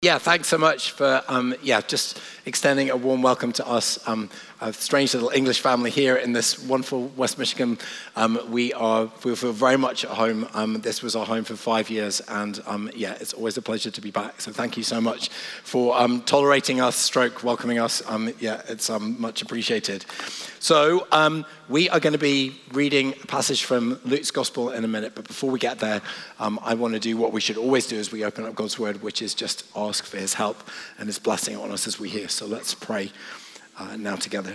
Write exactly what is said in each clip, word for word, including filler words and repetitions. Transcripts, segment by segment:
Yeah, thanks so much for um, yeah just extending a warm welcome to us, um, a strange little English family here in this wonderful West Michigan. Um, we are we feel very much at home. Um, this was our home for five years, and um, yeah, it's always a pleasure to be back. So thank you so much for um, tolerating us, stroke welcoming us. Um, yeah, it's um, much appreciated. So um, we are going to be reading a passage from Luke's Gospel in a minute, but before we get there, um, I want to do what we should always do as we open up God's Word, which is just ask for His help and His blessing on us as we hear. So let's pray uh, now together.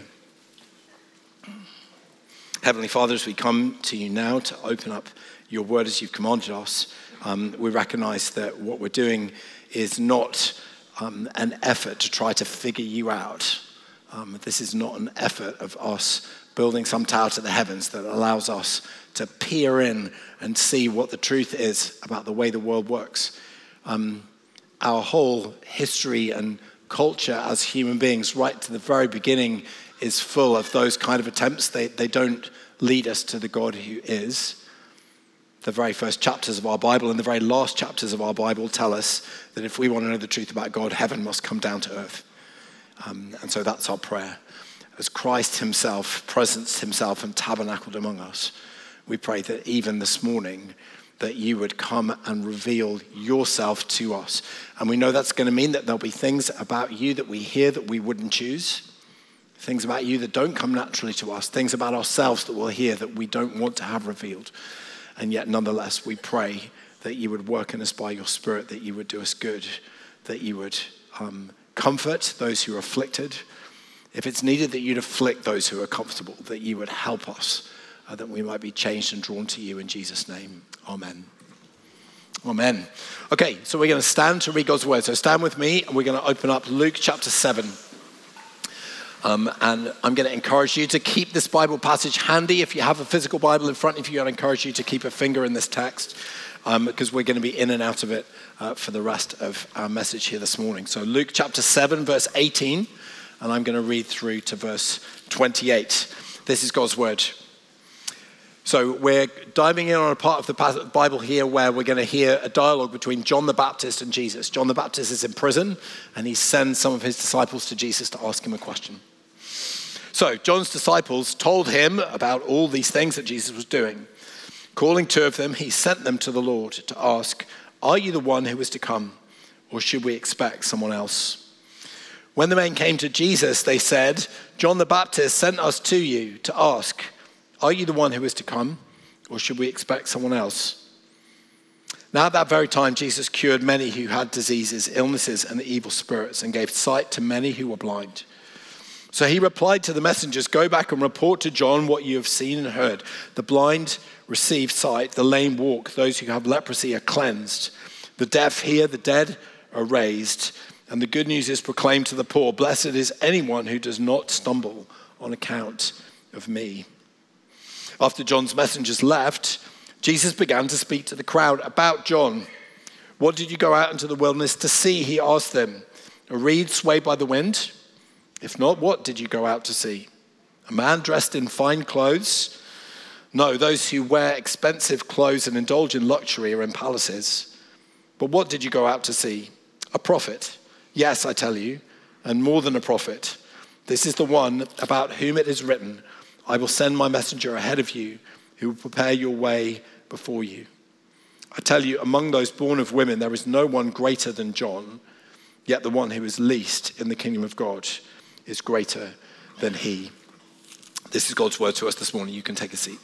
Heavenly Father, as we come to you now to open up your Word as you've commanded us, um, we recognize that what we're doing is not um, an effort to try to figure you out. Um, this is not an effort of us building some tower to the heavens that allows us to peer in and see what the truth is about the way the world works. Um, our whole history and culture as human beings, right to the very beginning, is full of those kind of attempts. They, they don't lead us to the God who is. The very first chapters of our Bible and the very last chapters of our Bible tell us that if we want to know the truth about God, heaven must come down to earth. Um, and so that's our prayer. As Christ himself presenced himself and tabernacled among us, we pray that even this morning that you would come and reveal yourself to us. And we know that's going to mean that there'll be things about you that we hear that we wouldn't choose, things about you that don't come naturally to us, things about ourselves that we'll hear that we don't want to have revealed. And yet nonetheless, we pray that you would work in us by your Spirit, that you would do us good, that you would um, comfort those who are afflicted. If it's needed that you'd afflict those who are comfortable, that you would help us, uh, that we might be changed and drawn to you in Jesus' name. Amen. Amen. Okay, so we're going to stand to read God's word. So stand with me, and we're going to open up Luke chapter seven. Um, and I'm going to encourage you to keep this Bible passage handy. If you have a physical Bible in front of you, I'd encourage you to keep a finger in this text, um, because we're going to be in and out of it uh, for the rest of our message here this morning. So Luke chapter seven, verse eighteen, and I'm going to read through to verse twenty-eight. This is God's word. So we're diving in on a part of the Bible here where we're going to hear a dialogue between John the Baptist and Jesus. John the Baptist is in prison, and he sends some of his disciples to Jesus to ask him a question. So John's disciples told him about all these things that Jesus was doing. Calling two of them, he sent them to the Lord to ask, "Are you the one who is to come, or should we expect someone else?" When the men came to Jesus, they said, "John the Baptist sent us to you to ask, 'Are you the one who is to come, or should we expect someone else?'" Now at that very time, Jesus cured many who had diseases, illnesses, and evil spirits, and gave sight to many who were blind. So he replied to the messengers, "Go back and report to John what you have seen and heard. The blind receive sight, the lame walk, those who have leprosy are cleansed, the deaf hear, the dead are raised, and the good news is proclaimed to the poor. Blessed is anyone who does not stumble on account of me." After John's messengers left, Jesus began to speak to the crowd about John. "What did you go out into the wilderness to see?" he asked them. "A reed swayed by the wind? If not, what did you go out to see? A man dressed in fine clothes? No, those who wear expensive clothes and indulge in luxury are in palaces. But what did you go out to see? A prophet? Yes, I tell you, and more than a prophet. This is the one about whom it is written, 'I will send my messenger ahead of you, who will prepare your way before you.' I tell you, among those born of women, there is no one greater than John, yet the one who is least in the kingdom of God is greater than he." This is God's word to us this morning. You can take a seat.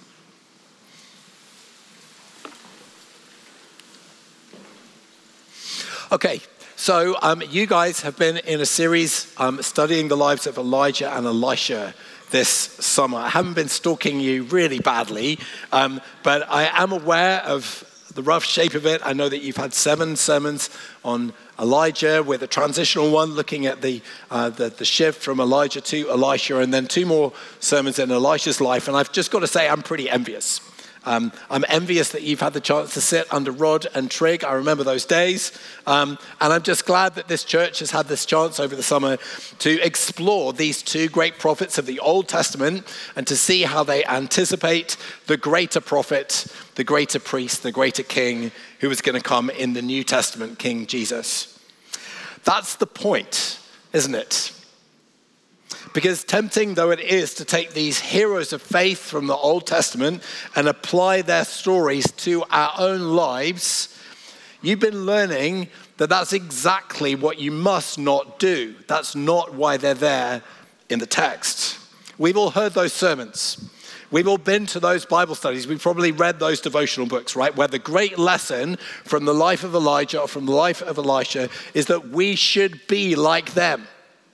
Okay, so um, you guys have been in a series um, studying the lives of Elijah and Elisha this summer. I haven't been stalking you really badly, um, but I am aware of the rough shape of it. I know that you've had seven sermons on Elijah, with a transitional one looking at the, uh, the the shift from Elijah to Elisha, and then two more sermons in Elisha's life. And I've just got to say, I'm pretty envious. Um, I'm envious that you've had the chance to sit under Rod and Trig. I remember those days. Um, and I'm just glad that this church has had this chance over the summer to explore these two great prophets of the Old Testament and to see how they anticipate the greater prophet, the greater priest, the greater king who is going to come in the New Testament, King Jesus. That's the point, isn't it? Because tempting though it is to take these heroes of faith from the Old Testament and apply their stories to our own lives, you've been learning that that's exactly what you must not do. That's not why they're there in the text. We've all heard those sermons. We've all been to those Bible studies. We've probably read those devotional books, right? Where the great lesson from the life of Elijah or from the life of Elisha is that we should be like them.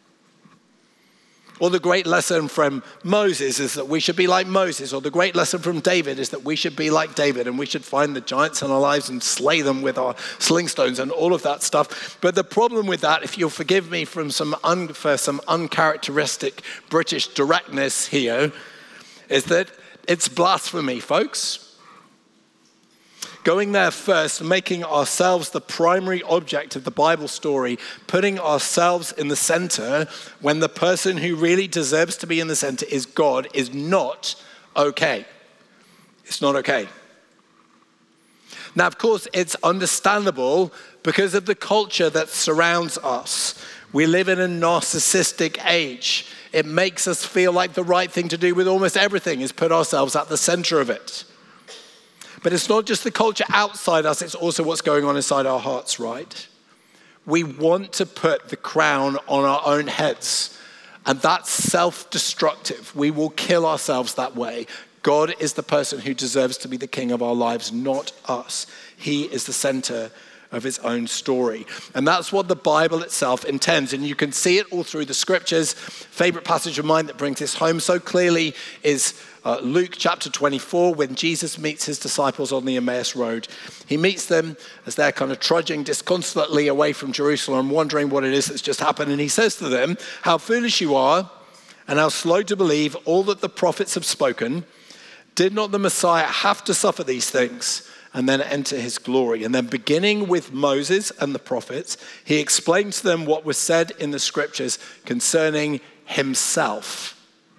Or the great lesson from Moses is that we should be like Moses. Or the great lesson from David is that we should be like David and we should find the giants in our lives and slay them with our sling stones and all of that stuff. But the problem with that, if you'll forgive me from some un, for some uncharacteristic British directness here, is that it's blasphemy, folks. Going there first, making ourselves the primary object of the Bible story, putting ourselves in the center when the person who really deserves to be in the center is God, is not okay. It's not okay. Now, of course, it's understandable because of the culture that surrounds us. We live in a narcissistic age. It makes us feel like the right thing to do with almost everything is put ourselves at the center of it. But it's not just the culture outside us, it's also what's going on inside our hearts, right? We want to put the crown on our own heads, and that's self-destructive. We will kill ourselves that way. God is the person who deserves to be the king of our lives, not us. He is the center of his own story. And that's what the Bible itself intends. And you can see it all through the scriptures. Favorite passage of mine that brings this home so clearly is uh, Luke chapter twenty-four, when Jesus meets his disciples on the Emmaus Road. He meets them as they're kind of trudging disconsolately away from Jerusalem, wondering what it is that's just happened. And he says to them, "How foolish you are, and how slow to believe all that the prophets have spoken. Did not the Messiah have to suffer these things and then enter his glory?" And then beginning with Moses and the prophets, he explained to them what was said in the scriptures concerning himself.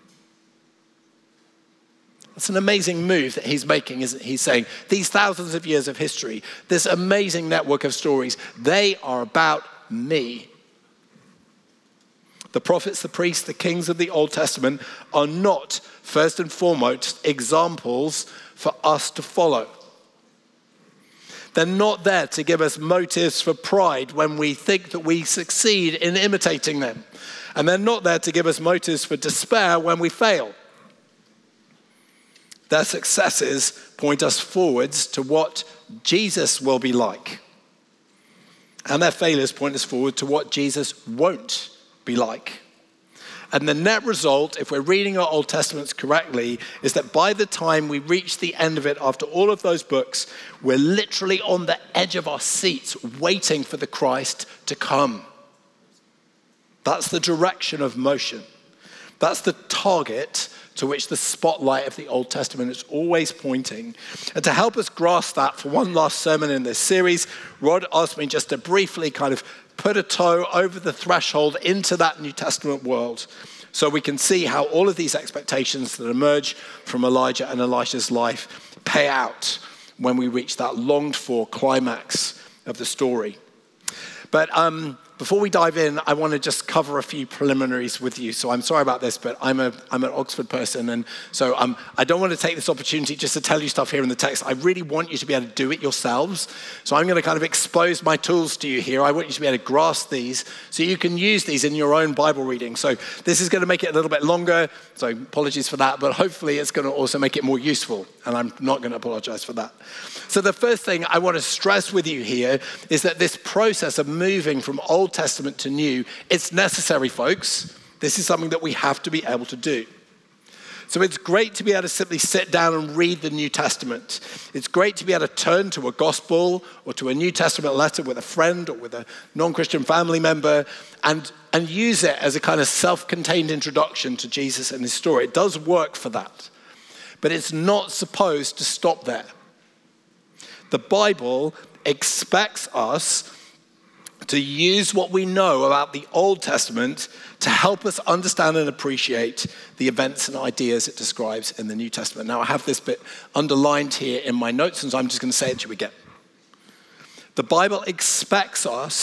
That's an amazing move that he's making, isn't he? He's saying these thousands of years of history, this amazing network of stories, they are about me. The prophets, the priests, the kings of the Old Testament are not, first and foremost, examples for us to follow. They're not there to give us motives for pride when we think that we succeed in imitating them. And they're not there to give us motives for despair when we fail. Their successes point us forwards to what Jesus will be like. And their failures point us forward to what Jesus won't be like. And the net result, if we're reading our Old Testaments correctly, is that by the time we reach the end of it, after all of those books, we're literally on the edge of our seats waiting for the Christ to come. That's the direction of motion. That's the target to which the spotlight of the Old Testament is always pointing. And to help us grasp that, for one last sermon in this series, Rod asked me just to briefly kind of put a toe over the threshold into that New Testament world so we can see how all of these expectations that emerge from Elijah and Elisha's life pay out when we reach that longed for climax of the story. But um, before we dive in, I want to just cover a few preliminaries with you. So I'm sorry about this, but I'm a I'm an Oxford person, and so um, I don't want to take this opportunity just to tell you stuff here in the text. I really want you to be able to do it yourselves. So I'm going to kind of expose my tools to you here. I want you to be able to grasp these so you can use these in your own Bible reading. So this is going to make it a little bit longer, so apologies for that, but hopefully it's going to also make it more useful, and I'm not going to apologize for that. So the first thing I want to stress with you here is that this process of moving from Old Testament to New, it's necessary, folks. This is something that we have to be able to do. So it's great to be able to simply sit down and read the New Testament. It's great to be able to turn to a gospel or to a New Testament letter with a friend or with a non-Christian family member and, and use it as a kind of self-contained introduction to Jesus and his story. It does work for that, but it's not supposed to stop there. The Bible expects us to use what we know about the Old Testament to help us understand and appreciate the events and ideas it describes in the New Testament. Now, I have this bit underlined here in my notes, and so I'm just going to say it to you again. The Bible expects us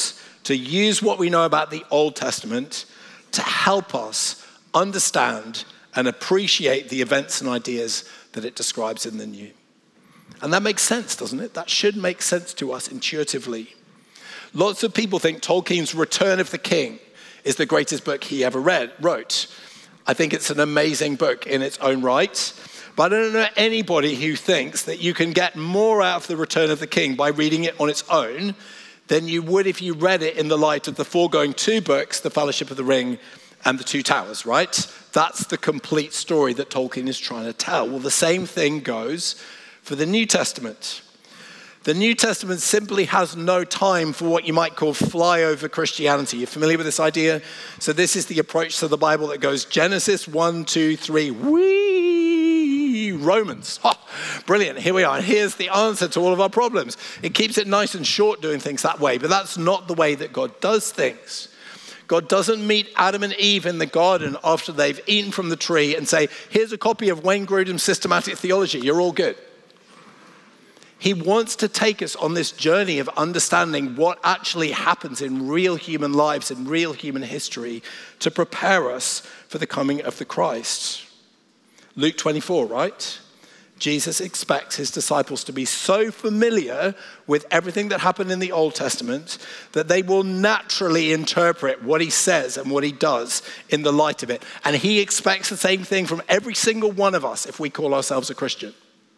to use what we know about the Old Testament to help us understand and appreciate the events and ideas that it describes in the New. And that makes sense, doesn't it? That should make sense to us intuitively. Lots of people think Tolkien's Return of the King is the greatest book he ever read, wrote. I think it's an amazing book in its own right. But I don't know anybody who thinks that you can get more out of the Return of the King by reading it on its own than you would if you read it in the light of the foregoing two books, The Fellowship of the Ring and The Two Towers, right? That's the complete story that Tolkien is trying to tell. Well, the same thing goes for the New Testament. The New Testament simply has no time for what you might call flyover Christianity. You're familiar with this idea? So this is the approach to the Bible that goes Genesis one, two, three, whee, Romans. Oh, brilliant, here we are. And here's the answer to all of our problems. It keeps it nice and short doing things that way, but that's not the way that God does things. God doesn't meet Adam and Eve in the garden after they've eaten from the tree and say, here's a copy of Wayne Grudem's Systematic Theology, you're all good. He wants to take us on this journey of understanding what actually happens in real human lives, in real human history, to prepare us for the coming of the Christ. Luke twenty-four, right? Jesus expects his disciples to be so familiar with everything that happened in the Old Testament that they will naturally interpret what he says and what he does in the light of it. And he expects the same thing from every single one of us if we call ourselves a Christian.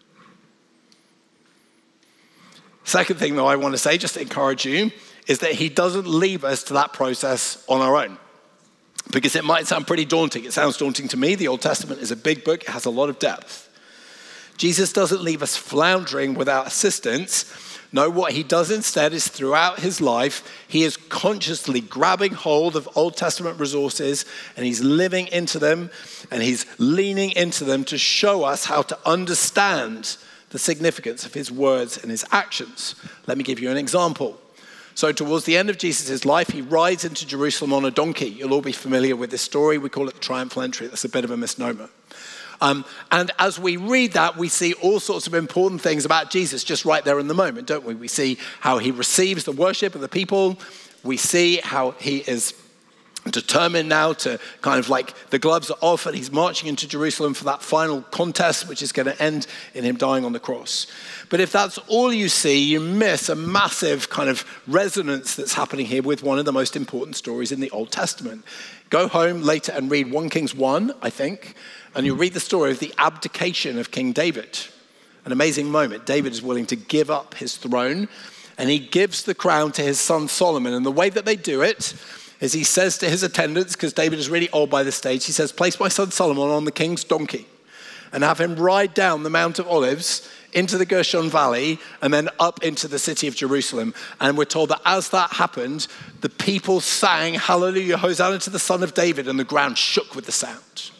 Second thing, though, I want to say, just to encourage you, is that he doesn't leave us to that process on our own. Because it might sound pretty daunting. It sounds daunting to me. The Old Testament is a big book. It has a lot of depth. Jesus doesn't leave us floundering without assistance. No, what he does instead is throughout his life, he is consciously grabbing hold of Old Testament resources and he's living into them and he's leaning into them to show us how to understand the significance of his words and his actions. Let me give you an example. So towards the end of Jesus' life, he rides into Jerusalem on a donkey. You'll all be familiar with this story. We call it the triumphal entry. That's a bit of a misnomer. Um, and as we read that, we see all sorts of important things about Jesus just right there in the moment, don't we? We see how he receives the worship of the people. We see how he is determined now to kind of like the gloves are off and he's marching into Jerusalem for that final contest, which is going to end in him dying on the cross. But if that's all you see, you miss a massive kind of resonance that's happening here with one of the most important stories in the Old Testament. Go home later and read First Kings one, I think, and you'll read the story of the abdication of King David. An amazing moment. David is willing to give up his throne and he gives the crown to his son Solomon. And the way that they do it is he says to his attendants, because David is really old by this stage, he says, place my son Solomon on the king's donkey and have him ride down the Mount of Olives into the Gershon Valley and then up into the city of Jerusalem. And we're told that as that happened, the people sang, hallelujah, Hosanna to the Son of David, and the ground shook with the sound.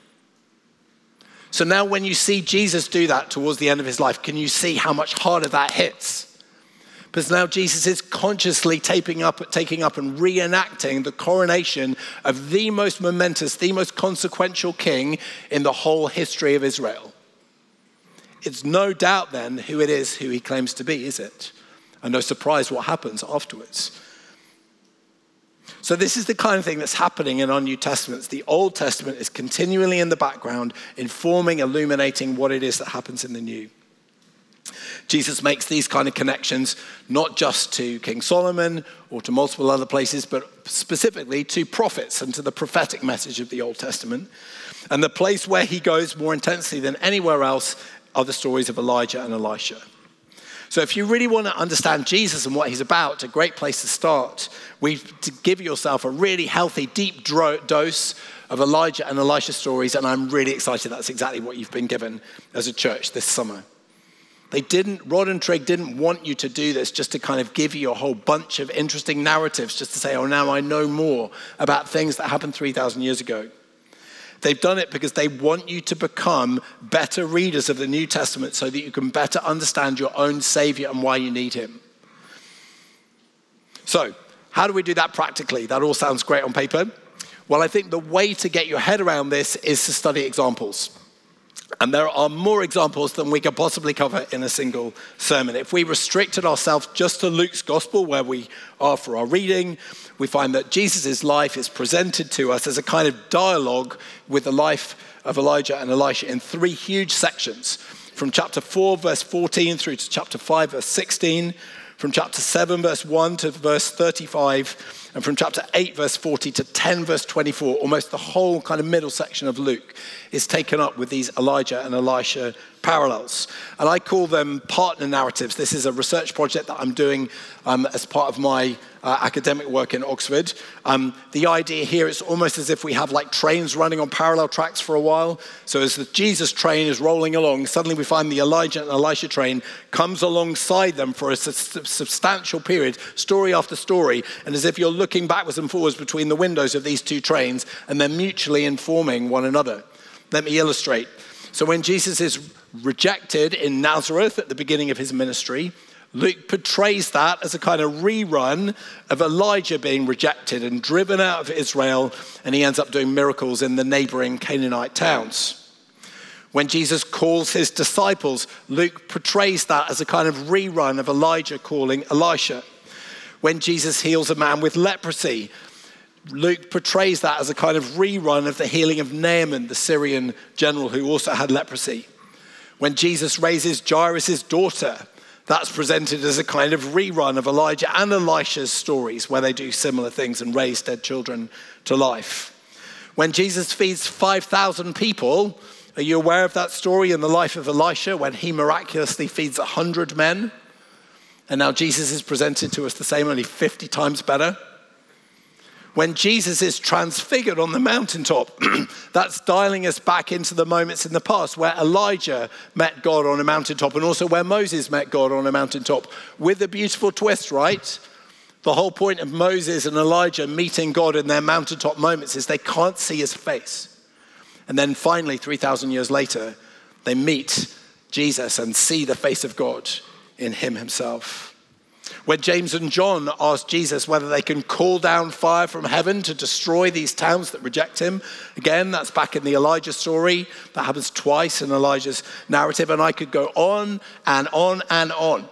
So now when you see Jesus do that towards the end of his life, can you see how much harder that hits? Because now Jesus is consciously taking up, taking up and reenacting the coronation of the most momentous, the most consequential king in the whole history of Israel. It's no doubt then who it is who he claims to be, is it? And no surprise what happens afterwards. So this is the kind of thing that's happening in our New Testaments. The Old Testament is continually in the background, informing, illuminating what it is that happens in the New. Jesus makes these kind of connections, not just to King Solomon or to multiple other places, but specifically to prophets and to the prophetic message of the Old Testament. And the place where he goes more intensely than anywhere else are the stories of Elijah and Elisha. So if you really want to understand Jesus and what he's about, it's a great place to start. We to give yourself a really healthy, deep dro- dose of Elijah and Elisha stories, and I'm really excited that's exactly what you've been given as a church this summer. They didn't, Rod and Trig didn't want you to do this just to kind of give you a whole bunch of interesting narratives, just to say, oh, now I know more about things that happened three thousand years ago. They've done it because they want you to become better readers of the New Testament so that you can better understand your own Savior and why you need him. So, how do we do that practically? That all sounds great on paper. Well, I think the way to get your head around this is to study examples. And there are more examples than we could possibly cover in a single sermon. If we restricted ourselves just to Luke's gospel, where we are for our reading, we find that Jesus' life is presented to us as a kind of dialogue with the life of Elijah and Elisha in three huge sections, from chapter four, verse fourteen, through to chapter five, verse sixteen, from chapter seven, verse one to verse thirty-five, and from chapter eight, verse forty to ten, verse twenty-four. Almost the whole kind of middle section of Luke is taken up with these Elijah and Elisha parallels. And I call them partner narratives. This is a research project that I'm doing um, as part of my uh, academic work in Oxford. Um, the idea here is almost as if we have like trains running on parallel tracks for a while. So as the Jesus train is rolling along, suddenly we find the Elijah and Elisha train comes alongside them for a su- substantial period, story after story, and as if you're looking backwards and forwards between the windows of these two trains, and they're mutually informing one another. Let me illustrate. So when Jesus is rejected in Nazareth at the beginning of his ministry, Luke portrays that as a kind of rerun of Elijah being rejected and driven out of Israel, and he ends up doing miracles in the neighboring Canaanite towns. When Jesus calls his disciples, Luke portrays that as a kind of rerun of Elijah calling Elisha. When Jesus heals a man with leprosy, Luke portrays that as a kind of rerun of the healing of Naaman, the Syrian general who also had leprosy. When Jesus raises Jairus' daughter, that's presented as a kind of rerun of Elijah and Elisha's stories where they do similar things and raise dead children to life. When Jesus feeds five thousand people, are you aware of that story in the life of Elisha when he miraculously feeds one hundred men? And now Jesus is presented to us the same, only fifty times better. When Jesus is transfigured on the mountaintop, that's dialing us back into the moments in the past where Elijah met God on a mountaintop and also where Moses met God on a mountaintop, with a beautiful twist, right? The whole point of Moses and Elijah meeting God in their mountaintop moments is they can't see his face. And then finally, three thousand years later, they meet Jesus and see the face of God in him himself. When James and John ask Jesus whether they can call down fire from heaven to destroy these towns that reject him, again, that's back in the Elijah story. That happens twice in Elijah's narrative, and I could go on and on and on.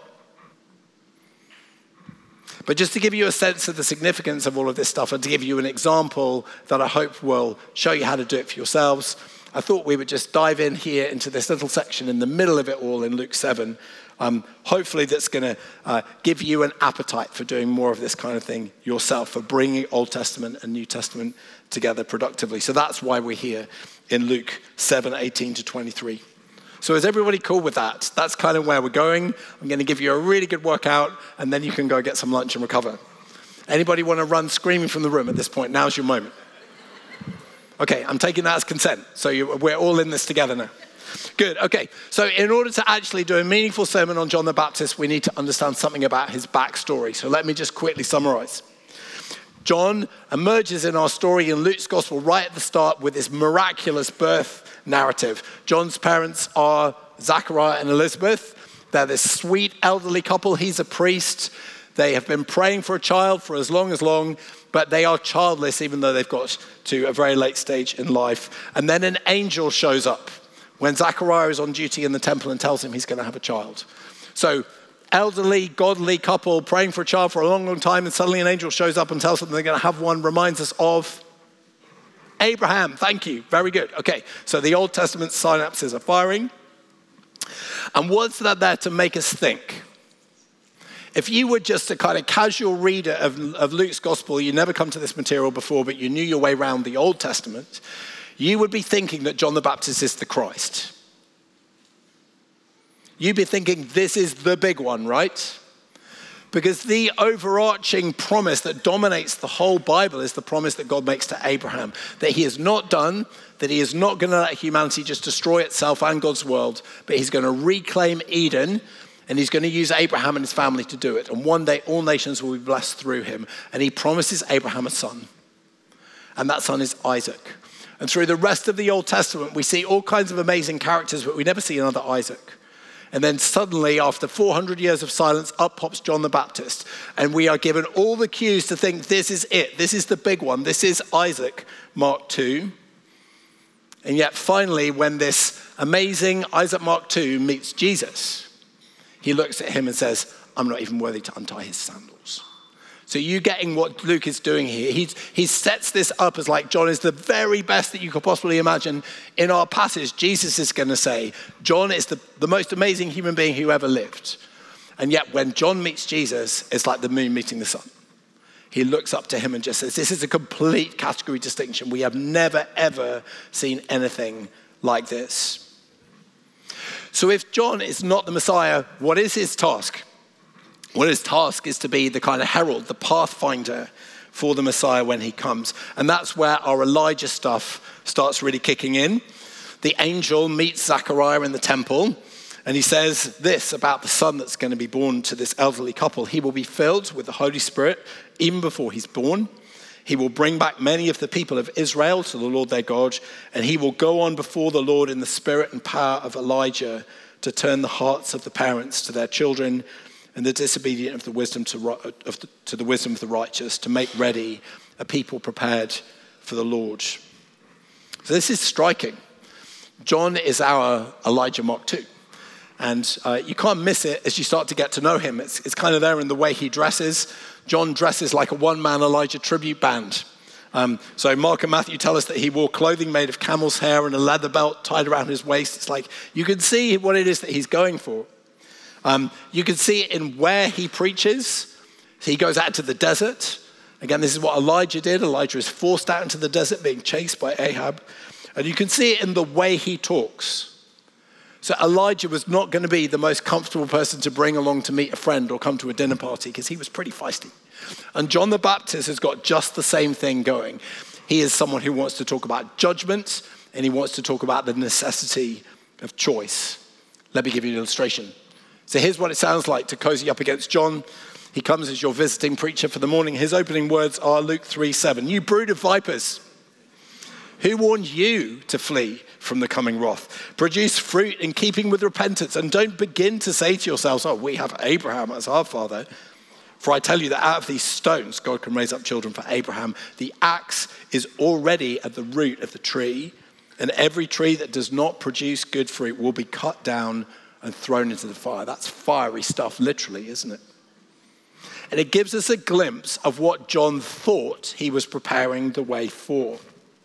But just to give you a sense of the significance of all of this stuff and to give you an example that I hope will show you how to do it for yourselves, I thought we would just dive in here into this little section in the middle of it all in Luke seven. Um, hopefully that's going to uh, give you an appetite for doing more of this kind of thing yourself, for bringing Old Testament and New Testament together productively. So that's why we're here in Luke seven, eighteen to twenty-three. So is everybody cool with that? That's kind of where we're going. I'm going to give you a really good workout, and then you can go get some lunch and recover. Anybody want to run screaming from the room at this point? Now's your moment. Okay, I'm taking that as consent. So you, we're all in this together now. Good, okay. So in order to actually do a meaningful sermon on John the Baptist, we need to understand something about his backstory. So let me just quickly summarize. John emerges in our story in Luke's gospel right at the start with this miraculous birth narrative. John's parents are Zachariah and Elizabeth. They're this sweet elderly couple. He's a priest. They have been praying for a child for as long as long, but they are childless even though they've got to a very late stage in life. And then an angel shows up when Zachariah is on duty in the temple and tells him he's going to have a child. So elderly, godly couple praying for a child for a long, long time, and suddenly an angel shows up and tells them they're going to have one, reminds us of Abraham. Thank you. Very good. Okay, so the Old Testament synapses are firing. And what's that there to make us think? If you were just a kind of casual reader of, of Luke's gospel, you never come to this material before, but you knew your way around the Old Testament, you would be thinking that John the Baptist is the Christ. You'd be thinking this is the big one, right? Because the overarching promise that dominates the whole Bible is the promise that God makes to Abraham, that he is not done, that he is not going to let humanity just destroy itself and God's world, but he's going to reclaim Eden, and he's going to use Abraham and his family to do it. And one day all nations will be blessed through him. And he promises Abraham a son. And that son is Isaac. And through the rest of the Old Testament, we see all kinds of amazing characters, but we never see another Isaac. And then suddenly, after four hundred years of silence, up pops John the Baptist. And we are given all the cues to think this is it. This is the big one. This is Isaac, Mark two. And yet finally, when this amazing Isaac Mark the Second meets Jesus, he looks at him and says, I'm not even worthy to untie his sandals. So you getting what Luke is doing here, he's, he sets this up as like John is the very best that you could possibly imagine. In our passage, Jesus is going to say, John is the, the most amazing human being who ever lived. And yet when John meets Jesus, it's like the moon meeting the sun. He looks up to him and just says, this is a complete category distinction. We have never, ever seen anything like this. So if John is not the Messiah, what is his task? Well, his task is to be the kind of herald, the pathfinder for the Messiah when he comes. And that's where our Elijah stuff starts really kicking in. The angel meets Zechariah in the temple, and he says this about the son that's going to be born to this elderly couple. He will be filled with the Holy Spirit even before he's born. He will bring back many of the people of Israel to the Lord their God, and he will go on before the Lord in the spirit and power of Elijah to turn the hearts of the parents to their children and the disobedient of the wisdom to, of the, to the wisdom of the righteous, to make ready a people prepared for the Lord. So this is striking. John is our Elijah Mark the Second. And uh, you can't miss it as you start to get to know him. It's, it's kind of there in the way he dresses. John dresses like a one-man Elijah tribute band. Um, so Mark and Matthew tell us that he wore clothing made of camel's hair and a leather belt tied around his waist. It's like you can see what it is that he's going for. Um, you can see it in where he preaches. He goes out to the desert. Again, this is what Elijah did. Elijah is forced out into the desert, being chased by Ahab. And you can see it in the way he talks. So Elijah was not going to be the most comfortable person to bring along to meet a friend or come to a dinner party because he was pretty feisty. And John the Baptist has got just the same thing going. He is someone who wants to talk about judgment and he wants to talk about the necessity of choice. Let me give you an illustration. So here's what it sounds like to cozy up against John. He comes as your visiting preacher for the morning. His opening words are Luke three seven. You brood of vipers, who warned you to flee from the coming wrath? Produce fruit in keeping with repentance, and don't begin to say to yourselves, oh, we have Abraham as our father. For I tell you that out of these stones, God can raise up children for Abraham. The axe is already at the root of the tree, and every tree that does not produce good fruit will be cut down and thrown into the fire. That's fiery stuff, literally, isn't it? And it gives us a glimpse of what John thought he was preparing the way for.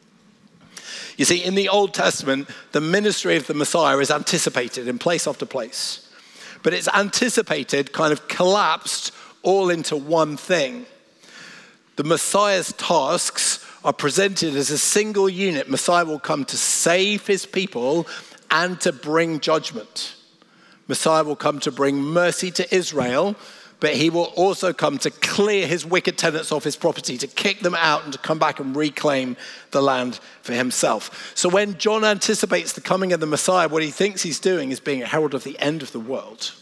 You see, in the Old Testament, the ministry of the Messiah is anticipated in place after place. But it's anticipated, kind of collapsed all into one thing. The Messiah's tasks are presented as a single unit. Messiah will come to save his people and to bring judgment. Messiah will come to bring mercy to Israel, but he will also come to clear his wicked tenants off his property, to kick them out and to come back and reclaim the land for himself. So when John anticipates the coming of the Messiah, what he thinks he's doing is being a herald of the end of the world.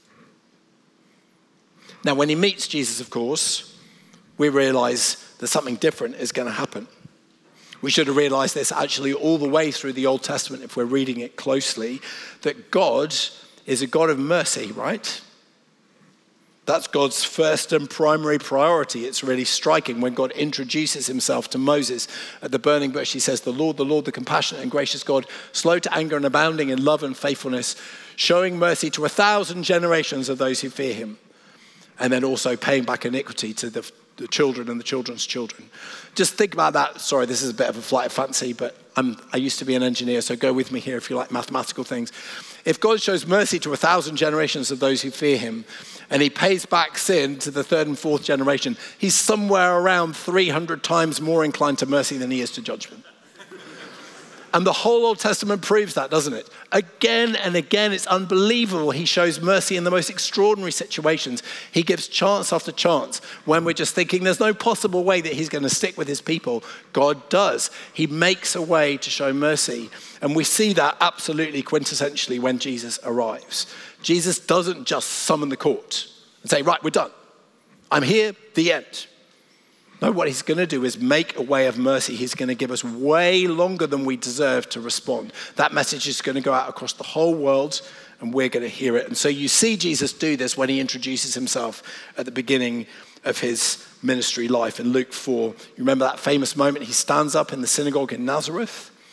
Now, when he meets Jesus, of course, we realize that something different is going to happen. We should have realized this actually all the way through the Old Testament if we're reading it closely, that God is a God of mercy, right? That's God's first and primary priority. It's really striking when God introduces himself to Moses at the burning bush. He says, the Lord, the Lord, the compassionate and gracious God, slow to anger and abounding in love and faithfulness, showing mercy to a thousand generations of those who fear him. And then also paying back iniquity to the, the children and the children's children. Just think about that. Sorry, this is a bit of a flight of fancy, but I'm, I used to be an engineer, so go with me here if you like mathematical things. If God shows mercy to a thousand generations of those who fear him, and he pays back sin to the third and fourth generation, he's somewhere around three hundred times more inclined to mercy than he is to judgment. And the whole Old Testament proves that, doesn't it? Again and again, it's unbelievable. He shows mercy in the most extraordinary situations. He gives chance after chance when we're just thinking there's no possible way that he's going to stick with his people. God does. He makes a way to show mercy. And we see that absolutely quintessentially when Jesus arrives. Jesus doesn't just summon the court and say, right, we're done. I'm here, the end. No, what he's going to do is make a way of mercy. He's going to give us way longer than we deserve to respond. That message is going to go out across the whole world, and we're going to hear it. And so you see Jesus do this when he introduces himself at the beginning of his ministry life in Luke four. You remember that famous moment? He stands up in the synagogue in Nazareth,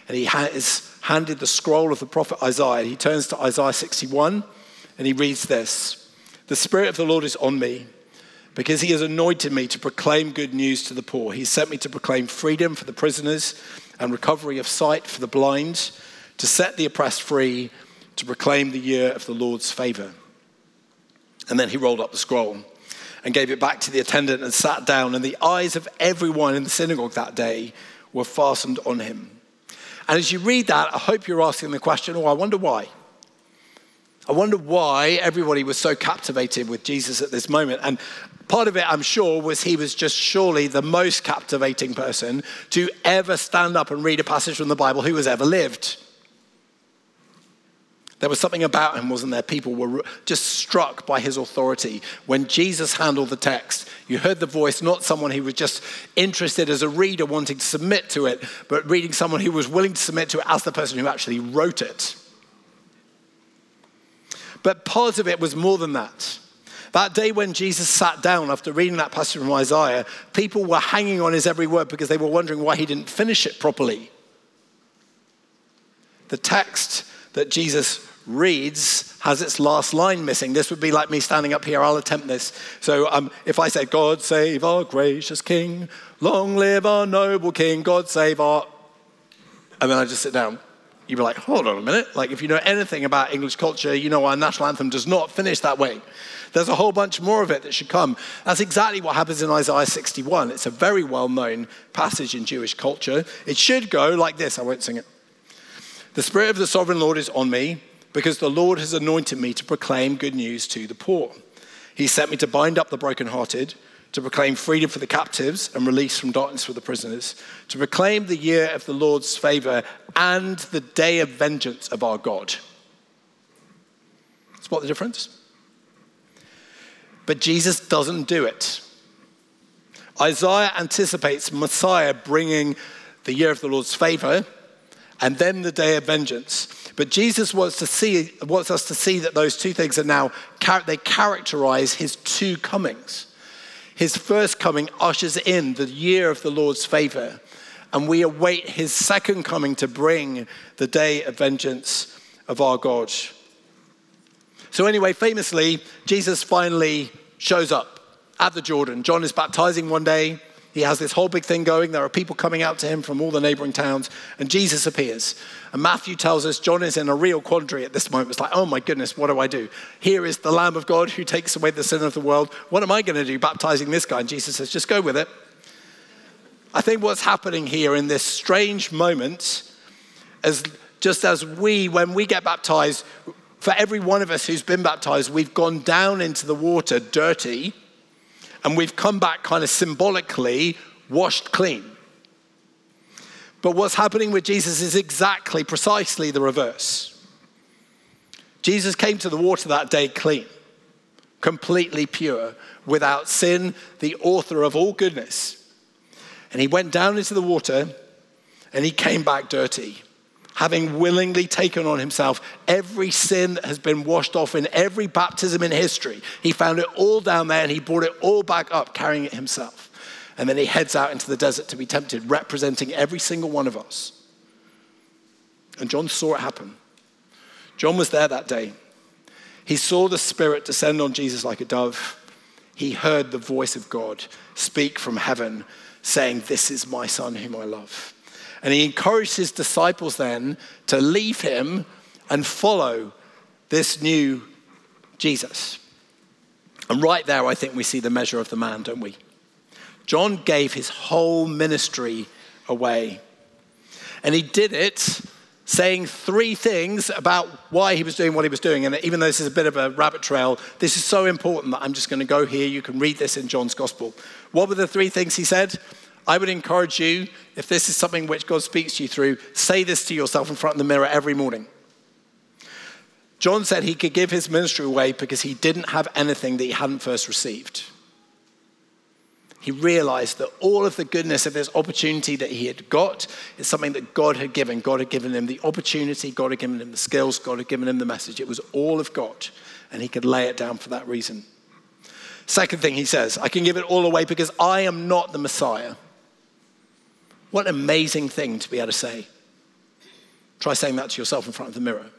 and he has handed the scroll of the prophet Isaiah. He turns to Isaiah sixty-one and he reads this. The Spirit of the Lord is on me because he has anointed me to proclaim good news to the poor. He sent me to proclaim freedom for the prisoners and recovery of sight for the blind, to set the oppressed free, to proclaim the year of the Lord's favor. And then he rolled up the scroll and gave it back to the attendant and sat down, and the eyes of everyone in the synagogue that day were fastened on him. And as you read that, I hope you're asking the question, oh, I wonder why. I wonder why everybody was so captivated with Jesus at this moment. And part of it, I'm sure, was he was just surely the most captivating person to ever stand up and read a passage from the Bible who has ever lived. There was something about him, wasn't there? People were just struck by his authority. When Jesus handled the text, you heard the voice, not someone who was just interested as a reader wanting to submit to it, but reading someone who was willing to submit to it as the person who actually wrote it. But part of it was more than that. That day when Jesus sat down after reading that passage from Isaiah, people were hanging on his every word because they were wondering why he didn't finish it properly. The text that Jesus reads has its last line missing. This would be like me standing up here. I'll attempt this. So um, if I say, God save our gracious King, long live our noble King, God save our... And then I just sit down. You'd be like, hold on a minute. Like if you know anything about English culture, you know our national anthem does not finish that way. There's a whole bunch more of it that should come. That's exactly what happens in Isaiah sixty-one. It's a very well-known passage in Jewish culture. It should go like this. I won't sing it. The Spirit of the Sovereign Lord is on me because the Lord has anointed me to proclaim good news to the poor. He sent me to bind up the brokenhearted, to proclaim freedom for the captives and release from darkness for the prisoners, to proclaim the year of the Lord's favor and the day of vengeance of our God. Spot the difference? But Jesus doesn't do it. Isaiah anticipates Messiah bringing the year of the Lord's favor and then the day of vengeance. But Jesus wants to see, wants us to see that those two things are now, they characterize his two comings. His first coming ushers in the year of the Lord's favor, and we await his second coming to bring the day of vengeance of our God. So anyway, famously, Jesus finally shows up at the Jordan. John is baptizing one day. He has this whole big thing going. There are people coming out to him from all the neighboring towns, and Jesus appears. And Matthew tells us John is in a real quandary at this moment. It's like, oh my goodness, what do I do? Here is the Lamb of God who takes away the sin of the world. What am I going to do baptizing this guy? And Jesus says, just go with it. I think what's happening here in this strange moment, as just as we, when we get baptized, for every one of us who's been baptized, we've gone down into the water dirty, and we've come back kind of symbolically washed clean. But what's happening with Jesus is exactly, precisely the reverse. Jesus came to the water that day clean, completely pure, without sin, the author of all goodness. And he went down into the water and he came back dirty, having willingly taken on himself every sin that has been washed off in every baptism in history. He found it all down there and he brought it all back up, carrying it himself. And then he heads out into the desert to be tempted, representing every single one of us. And John saw it happen. John was there that day. He saw the Spirit descend on Jesus like a dove. He heard the voice of God speak from heaven, saying, "This is my Son whom I love." And he encouraged his disciples then to leave him and follow this new Jesus. And right there, I think we see the measure of the man, don't we? John gave his whole ministry away. And he did it saying three things about why he was doing what he was doing. And even though this is a bit of a rabbit trail, this is so important that I'm just going to go here. You can read this in John's gospel. What were the three things he said? I would encourage you, if this is something which God speaks to you through, say this to yourself in front of the mirror every morning. John said he could give his ministry away because he didn't have anything that he hadn't first received. He realized that all of the goodness of this opportunity that he had got is something that God had given. God had given him the opportunity, God had given him the skills, God had given him the message. It was all of God, and he could lay it down for that reason. Second thing he says, I can give it all away because I am not the Messiah. What an amazing thing to be able to say. Try saying that to yourself in front of the mirror.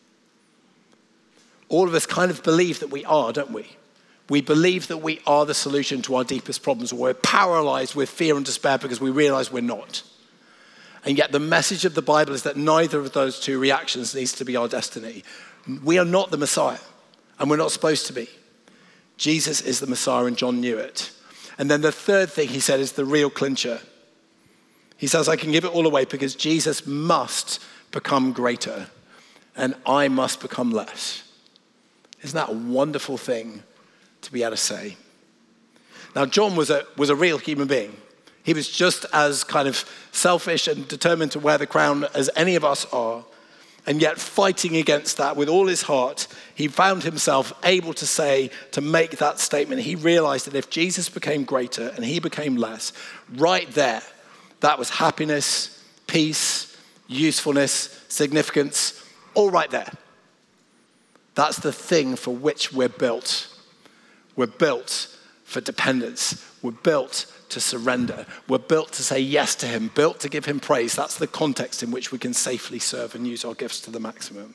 All of us kind of believe that we are, don't we? We believe that we are the solution to our deepest problems, or we're paralyzed with fear and despair because we realize we're not. And yet the message of the Bible is that neither of those two reactions needs to be our destiny. We are not the Messiah, and we're not supposed to be. Jesus is the Messiah, and John knew it. And then the third thing he said is the real clincher. He says, I can give it all away because Jesus must become greater, and I must become less. Isn't that a wonderful thing to be able to say? Now, John was a, was a real human being. He was just as kind of selfish and determined to wear the crown as any of us are. And yet fighting against that with all his heart, he found himself able to say, to make that statement. He realized that if Jesus became greater and he became less, right there, that was happiness, peace, usefulness, significance, all right there. That's the thing for which we're built. We're built for dependence. We're built to surrender. We're built to say yes to him, built to give him praise. That's the context in which we can safely serve and use our gifts to the maximum.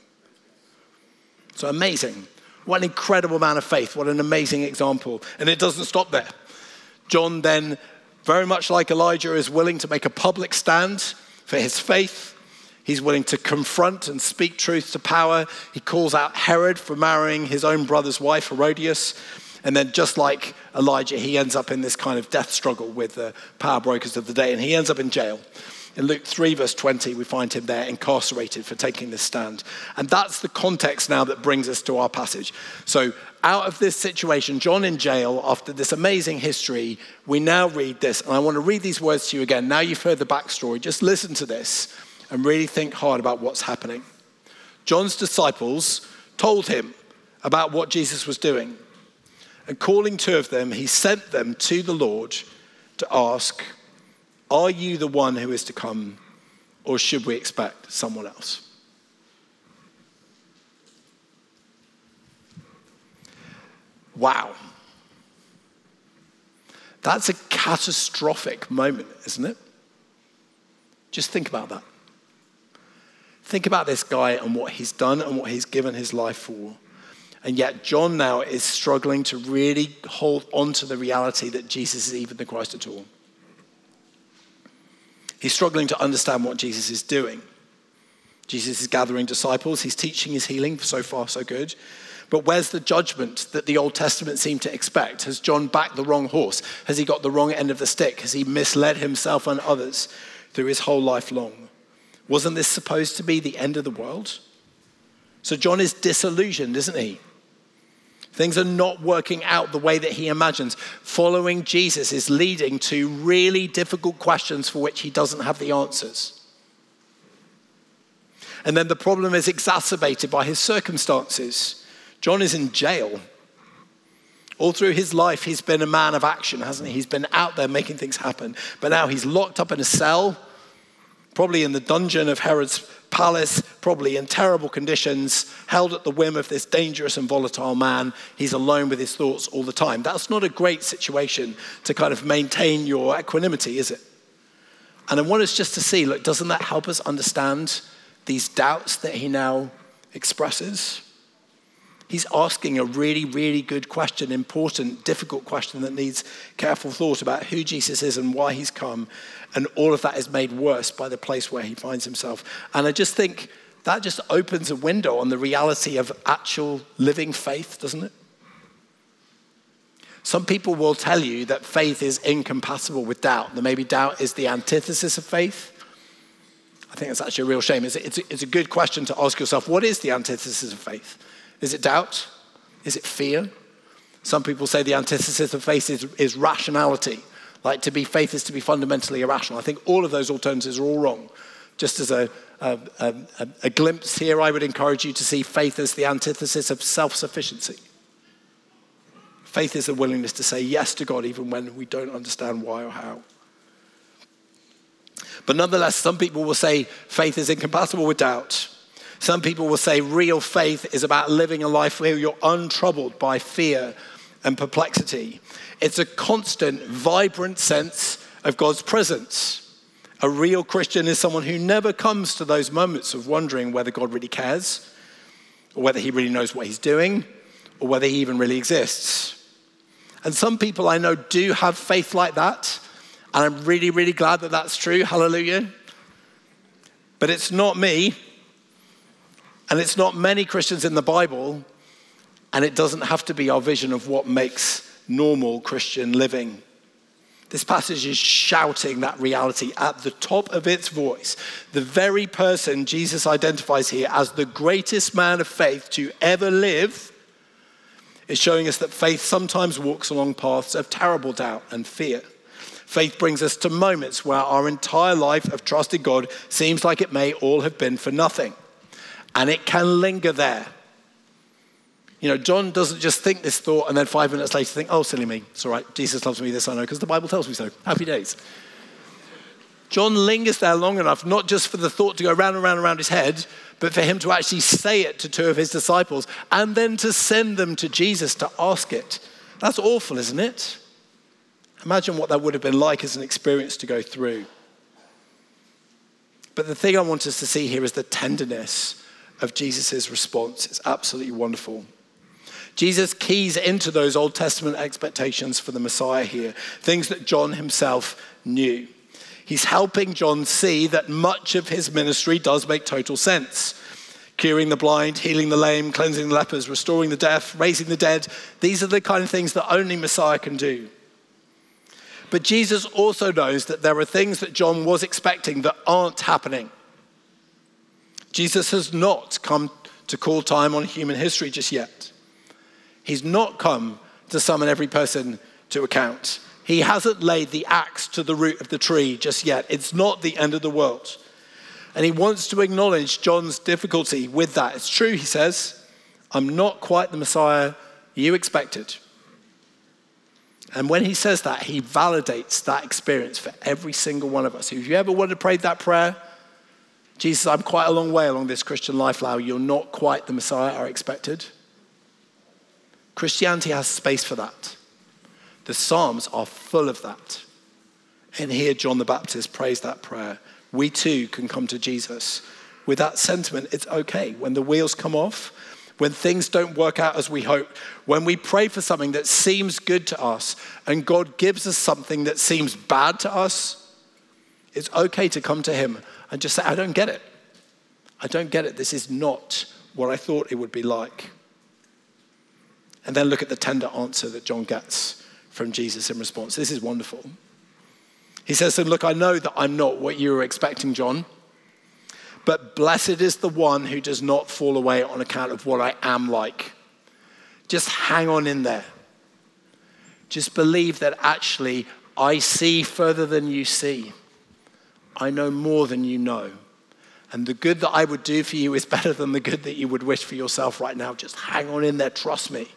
So amazing. What an incredible man of faith. What an amazing example. And it doesn't stop there. John then, very much like Elijah, is willing to make a public stand for his faith. He's willing to confront and speak truth to power. He calls out Herod for marrying his own brother's wife, Herodias. And then just like Elijah, he ends up in this kind of death struggle with the power brokers of the day. And he ends up in jail. In Luke three, verse twenty, we find him there incarcerated for taking this stand. And that's the context now that brings us to our passage. So out of this situation, John in jail, after this amazing history, we now read this. And I want to read these words to you again. Now you've heard the backstory. Just listen to this and really think hard about what's happening. John's disciples told him about what Jesus was doing. And calling two of them, he sent them to the Lord to ask, are you the one who is to come, or should we expect someone else? Wow. That's a catastrophic moment, isn't it? Just think about that. Think about this guy and what he's done and what he's given his life for. And yet John now is struggling to really hold on to the reality that Jesus is even the Christ at all. He's struggling to understand what Jesus is doing. Jesus is gathering disciples. He's teaching, he's healing. So far, so good. But where's the judgment that the Old Testament seemed to expect? Has John backed the wrong horse? Has he got the wrong end of the stick? Has he misled himself and others through his whole life long? Wasn't this supposed to be the end of the world? So John is disillusioned, isn't he? Things are not working out the way that he imagines. Following Jesus is leading to really difficult questions for which he doesn't have the answers. And then the problem is exacerbated by his circumstances. John is in jail. All through his life, he's been a man of action, hasn't he? He's been out there making things happen. But now he's locked up in a cell, probably in the dungeon of Herod's palace, probably in terrible conditions, held at the whim of this dangerous and volatile man. He's alone with his thoughts all the time. That's not a great situation to kind of maintain your equanimity, is it? And I want us just to see, look, doesn't that help us understand these doubts that he now expresses? He's asking a really, really good question, important, difficult question that needs careful thought about who Jesus is and why he's come. And all of that is made worse by the place where he finds himself. And I just think that just opens a window on the reality of actual living faith, doesn't it? Some people will tell you that faith is incompatible with doubt. That maybe doubt is the antithesis of faith. I think that's actually a real shame. It's a, it's a, it's a good question to ask yourself, what is the antithesis of faith? Is it doubt? Is it fear? Some people say the antithesis of faith is, is rationality. Like to be faith is to be fundamentally irrational. I think all of those alternatives are all wrong. Just as a, a, a, a glimpse here, I would encourage you to see faith as the antithesis of self-sufficiency. Faith is the willingness to say yes to God even when we don't understand why or how. But nonetheless, some people will say faith is incompatible with doubt. Some people will say real faith is about living a life where you're untroubled by fear and perplexity. It's a constant, vibrant sense of God's presence. A real Christian is someone who never comes to those moments of wondering whether God really cares, or whether he really knows what he's doing, or whether he even really exists. And some people I know do have faith like that, and I'm really, really glad that that's true. Hallelujah. But it's not me, and it's not many Christians in the Bible, and it doesn't have to be our vision of what makes normal Christian living. This passage is shouting that reality at the top of its voice. The very person Jesus identifies here as the greatest man of faith to ever live is showing us that faith sometimes walks along paths of terrible doubt and fear. Faith brings us to moments where our entire life of trusting God seems like it may all have been for nothing. And it can linger there. You know, John doesn't just think this thought and then five minutes later think, oh, silly me, it's all right, Jesus loves me, this I know, because the Bible tells me so. Happy days. John lingers there long enough, not just for the thought to go round and round and round his head, but for him to actually say it to two of his disciples and then to send them to Jesus to ask it. That's awful, isn't it? Imagine what that would have been like as an experience to go through. But the thing I want us to see here is the tenderness of Jesus' response. It's absolutely wonderful. Jesus keys into those Old Testament expectations for the Messiah here, things that John himself knew. He's helping John see that much of his ministry does make total sense. Curing the blind, healing the lame, cleansing the lepers, restoring the deaf, raising the dead. These are the kind of things that only Messiah can do. But Jesus also knows that there are things that John was expecting that aren't happening. Jesus has not come to call time on human history just yet. He's not come to summon every person to account. He hasn't laid the axe to the root of the tree just yet. It's not the end of the world. And he wants to acknowledge John's difficulty with that. It's true, he says, I'm not quite the Messiah you expected. And when he says that, he validates that experience for every single one of us. If you ever wanted to pray that prayer, Jesus, I'm quite a long way along this Christian life now. You're not quite the Messiah I expected. Christianity has space for that. The Psalms are full of that. And here John the Baptist prays that prayer. We too can come to Jesus with that sentiment. It's okay. When the wheels come off, when things don't work out as we hope, when we pray for something that seems good to us and God gives us something that seems bad to us, it's okay to come to him and just say, I don't get it. I don't get it. This is not what I thought it would be like. And then look at the tender answer that John gets from Jesus in response. This is wonderful. He says to him, look, I know that I'm not what you were expecting, John, but blessed is the one who does not fall away on account of what I am like. Just hang on in there. Just believe that actually I see further than you see. I know more than you know. And the good that I would do for you is better than the good that you would wish for yourself right now. Just hang on in there, trust me.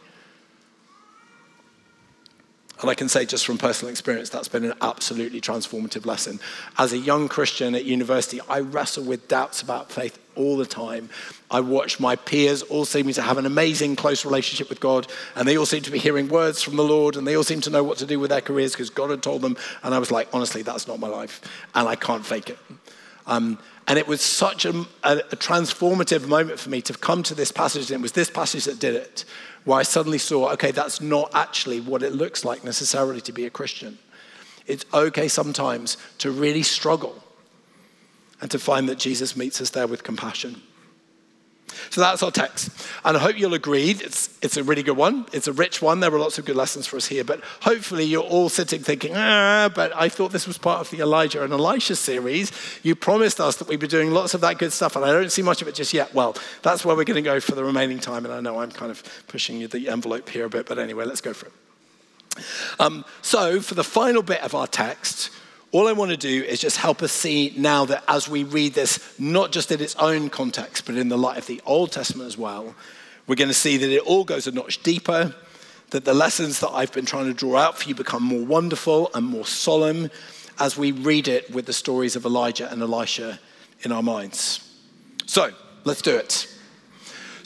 And I can say just from personal experience, that's been an absolutely transformative lesson. As a young Christian at university, I wrestle with doubts about faith all the time. I watch my peers all seeming to have an amazing close relationship with God, and they all seem to be hearing words from the Lord, and they all seem to know what to do with their careers because God had told them. And I was like, honestly, that's not my life, and I can't fake it. Um, and it was such a, a, a transformative moment for me to come to this passage, and it was this passage that did it, where I suddenly saw, okay, that's not actually what it looks like necessarily to be a Christian. It's okay sometimes to really struggle and to find that Jesus meets us there with compassion. So that's our text. And I hope you'll agree, it's, it's a really good one. It's a rich one. There are lots of good lessons for us here. But hopefully you're all sitting thinking, ah, but I thought this was part of the Elijah and Elisha series. You promised us that we'd be doing lots of that good stuff, and I don't see much of it just yet. Well, that's where we're going to go for the remaining time. And I know I'm kind of pushing the envelope here a bit, but anyway, let's go for it. Um, so for the final bit of our text, all I want to do is just help us see now that as we read this, not just in its own context, but in the light of the Old Testament as well, we're going to see that it all goes a notch deeper, that the lessons that I've been trying to draw out for you become more wonderful and more solemn as we read it with the stories of Elijah and Elisha in our minds. So let's do it.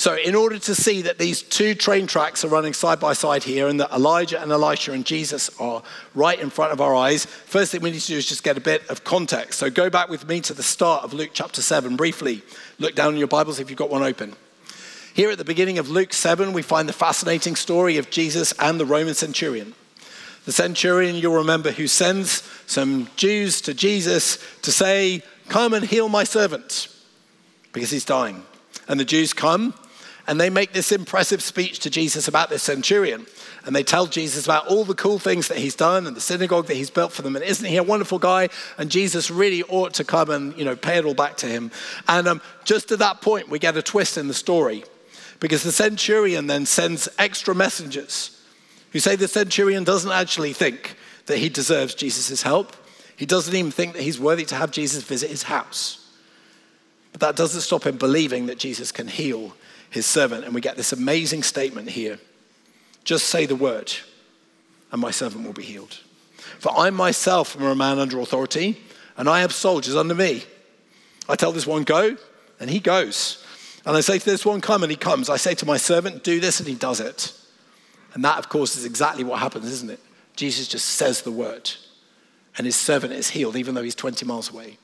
So in order to see that these two train tracks are running side by side here and that Elijah and Elisha and Jesus are right in front of our eyes, first thing we need to do is just get a bit of context. So go back with me to the start of Luke chapter seven briefly. Look down in your Bibles if you've got one open. Here at the beginning of Luke seven, we find the fascinating story of Jesus and the Roman centurion. The centurion, you'll remember, who sends some Jews to Jesus to say, come and heal my servant, because he's dying. And the Jews come and they make this impressive speech to Jesus about this centurion. And they tell Jesus about all the cool things that he's done and the synagogue that he's built for them. And isn't he a wonderful guy? And Jesus really ought to come and, you know, pay it all back to him. And um, just at that point, we get a twist in the story, because the centurion then sends extra messengers who say the centurion doesn't actually think that he deserves Jesus' help. He doesn't even think that he's worthy to have Jesus visit his house. But that doesn't stop him believing that Jesus can heal his servant. And we get this amazing statement here. Just say the word, and my servant will be healed. For I myself am a man under authority, and I have soldiers under me. I tell this one, go, and he goes. And I say to this one, come, and he comes. I say to my servant, do this, and he does it. And that, of course, is exactly what happens, isn't it? Jesus just says the word, and his servant is healed, even though he's twenty miles away.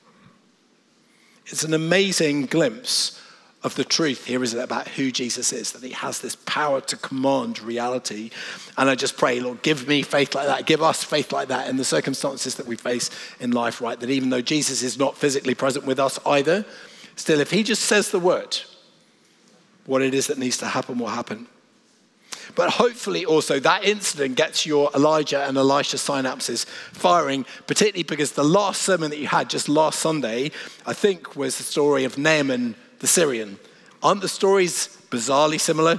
It's an amazing glimpse of the truth here, isn't it, about who Jesus is, that he has this power to command reality. And I just pray, Lord, give me faith like that. Give us faith like that in the circumstances that we face in life, right? That even though Jesus is not physically present with us either, still, if he just says the word, what it is that needs to happen will happen. But hopefully also that incident gets your Elijah and Elisha synapses firing, particularly because the last sermon that you had just last Sunday, I think, was the story of Naaman the Syrian. Aren't the stories bizarrely similar?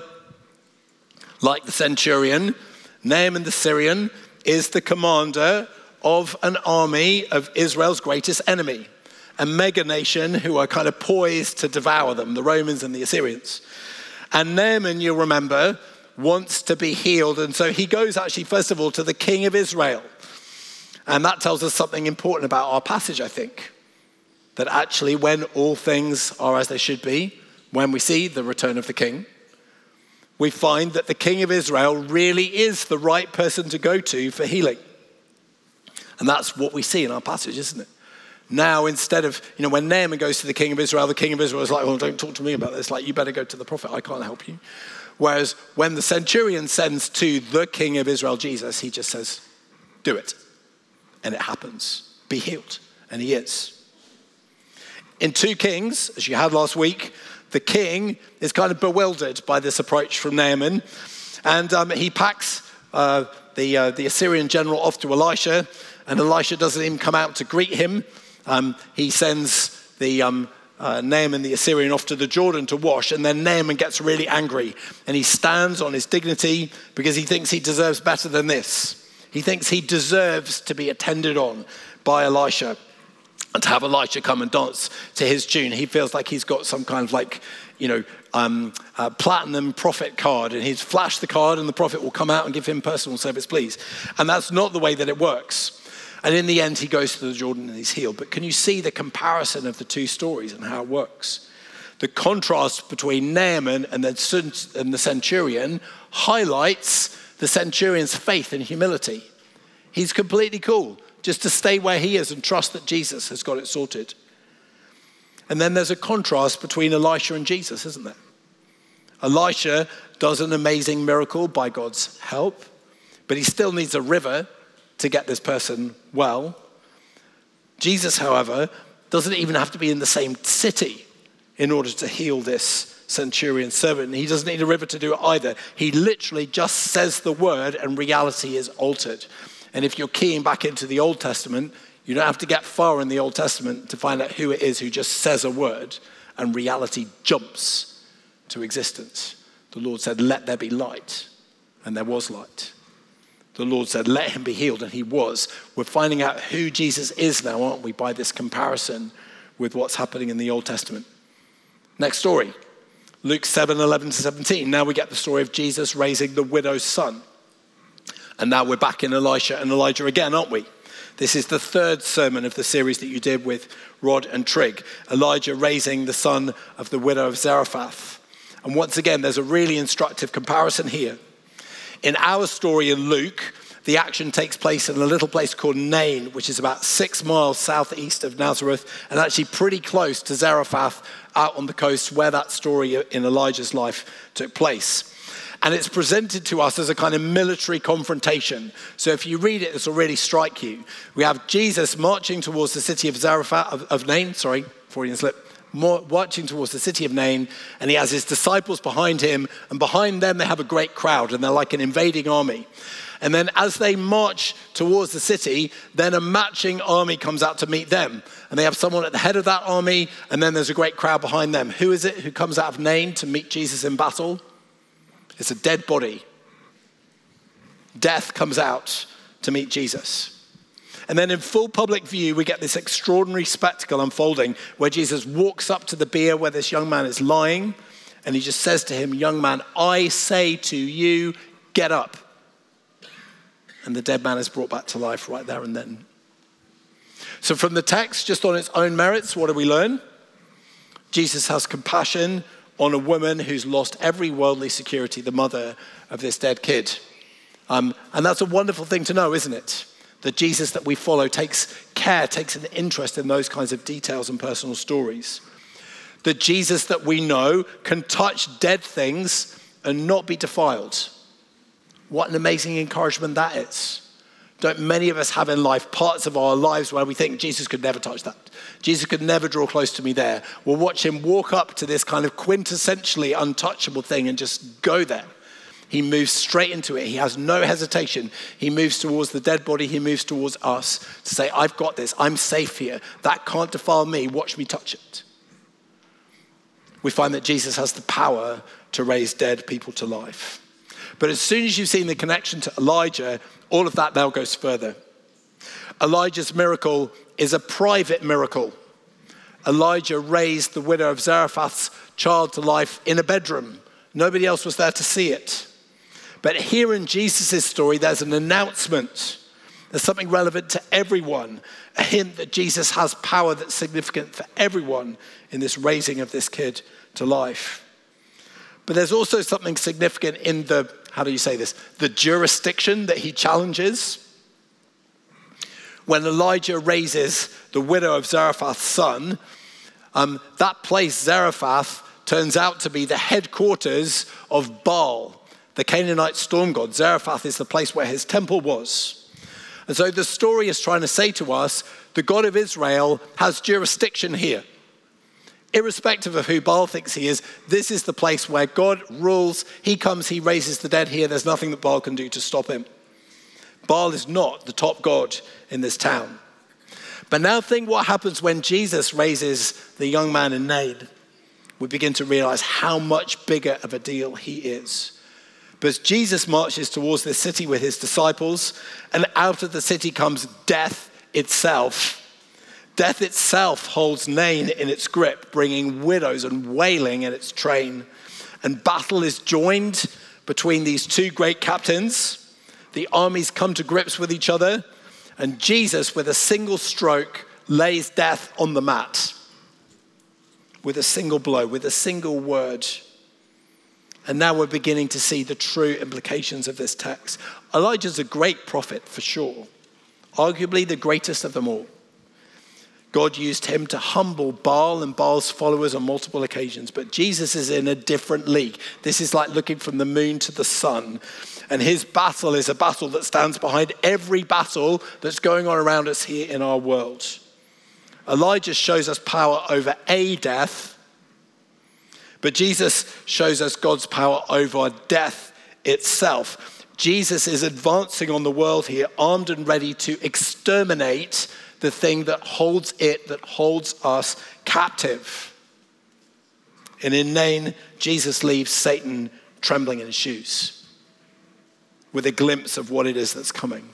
Like the centurion, Naaman the Syrian is the commander of an army of Israel's greatest enemy, a mega nation who are kind of poised to devour them, the Romans and the Assyrians. And Naaman, you'll remember, wants to be healed. And so he goes actually, first of all, to the king of Israel. And that tells us something important about our passage, I think. That actually when all things are as they should be, when we see the return of the king, we find that the king of Israel really is the right person to go to for healing. And that's what we see in our passage, isn't it? Now, instead of, you know, when Naaman goes to the king of Israel, the king of Israel is like, well, don't talk to me about this. Like, you better go to the prophet. I can't help you. Whereas when the centurion sends to the king of Israel, Jesus, he just says, do it. And it happens. Be healed. And he is. In two Kings, as you had last week, the king is kind of bewildered by this approach from Naaman. And um, he packs uh, the, uh, the Assyrian general off to Elisha. And Elisha doesn't even come out to greet him. Um, he sends the um, uh, Naaman the Assyrian off to the Jordan to wash, and then Naaman gets really angry, and he stands on his dignity because he thinks he deserves better than this. He thinks he deserves to be attended on by Elisha and to have Elisha come and dance to his tune. He feels like he's got some kind of like, you know, um, uh, platinum prophet card, and he's flashed the card and the prophet will come out and give him personal service, please. And that's not the way that it works. And in the end, he goes to the Jordan and he's healed. But can you see the comparison of the two stories and how it works? The contrast between Naaman and the, and the centurion highlights the centurion's faith and humility. He's completely cool just to stay where he is and trust that Jesus has got it sorted. And then there's a contrast between Elisha and Jesus, isn't there? Elisha does an amazing miracle by God's help, but he still needs a river to get this person well. Jesus, however, doesn't even have to be in the same city in order to heal this centurion servant. He doesn't need a river to do it either. He literally just says the word and reality is altered. And if you're keying back into the Old Testament, you don't have to get far in the Old Testament to find out who it is who just says a word and reality jumps to existence. The Lord said, let there be light, and there was light. The Lord said, let him be healed, and he was. We're finding out who Jesus is now, aren't we, by this comparison with what's happening in the Old Testament. Next story, Luke seven, eleven to seventeen. Now we get the story of Jesus raising the widow's son. And now we're back in Elisha and Elijah again, aren't we? This is the third sermon of the series that you did with Rod and Trig. Elijah raising the son of the widow of Zarephath. And once again, there's a really instructive comparison here. In our story in Luke, the action takes place in a little place called Nain, which is about six miles southeast of Nazareth, and actually pretty close to Zarephath out on the coast where that story in Elijah's life took place. And it's presented to us as a kind of military confrontation. So if you read it, this will really strike you. We have Jesus marching towards the city of Zarephath, of, of Nain, sorry, Freudian slip, marching towards the city of Nain, and he has his disciples behind him, and behind them they have a great crowd, and they're like an invading army. And then as they march towards the city, then a matching army comes out to meet them. And they have someone at the head of that army, and then there's a great crowd behind them. Who is it who comes out of Nain to meet Jesus in battle? It's a dead body. Death comes out to meet Jesus. And then in full public view, we get this extraordinary spectacle unfolding where Jesus walks up to the bier where this young man is lying, and he just says to him, "Young man, I say to you, get up." And the dead man is brought back to life right there and then. So from the text, just on its own merits, what do we learn? Jesus has compassion on a woman who's lost every worldly security, the mother of this dead kid. Um, and that's a wonderful thing to know, isn't it? That Jesus that we follow takes care, takes an interest in those kinds of details and personal stories. That Jesus that we know can touch dead things and not be defiled. What an amazing encouragement that is. Don't many of us have in life parts of our lives where we think Jesus could never touch that? Jesus could never draw close to me there. We'll watch him walk up to this kind of quintessentially untouchable thing and just go there. He moves straight into it. He has no hesitation. He moves towards the dead body. He moves towards us to say, I've got this. I'm safe here. That can't defile me. Watch me touch it. We find that Jesus has the power to raise dead people to life. But as soon as you've seen the connection to Elijah, all of that now goes further. Elijah's miracle is a private miracle. Elijah raised the widow of Zarephath's child to life in a bedroom. Nobody else was there to see it. But here in Jesus' story, there's an announcement. There's something relevant to everyone. A hint that Jesus has power that's significant for everyone in this raising of this kid to life. But there's also something significant in the, how do you say this, the jurisdiction that he challenges. When Elijah raises the widow of Zarephath's son, um, that place, Zarephath, turns out to be the headquarters of Baal, the Canaanite storm god. Zarephath is the place where his temple was. And so the story is trying to say to us, the God of Israel has jurisdiction here. Irrespective of who Baal thinks he is, this is the place where God rules. He comes, he raises the dead here. There's nothing that Baal can do to stop him. Baal is not the top god in this town. But now think what happens when Jesus raises the young man in Nain. We begin to realize how much bigger of a deal he is. But Jesus marches towards this city with his disciples, and out of the city comes death itself. Death itself holds Nain in its grip, bringing widows and wailing in its train. And battle is joined between these two great captains. The armies come to grips with each other, and Jesus, with a single stroke, lays death on the mat. With a single blow, with a single word. And now we're beginning to see the true implications of this text. Elijah's a great prophet, for sure. Arguably the greatest of them all. God used him to humble Baal and Baal's followers on multiple occasions. But Jesus is in a different league. This is like looking from the moon to the sun. And his battle is a battle that stands behind every battle that's going on around us here in our world. Elijah shows us power over a death, but Jesus shows us God's power over death itself. Jesus is advancing on the world here, armed and ready to exterminate the thing that holds it, that holds us captive. And in Nain, Jesus leaves Satan trembling in his shoes with a glimpse of what it is that's coming.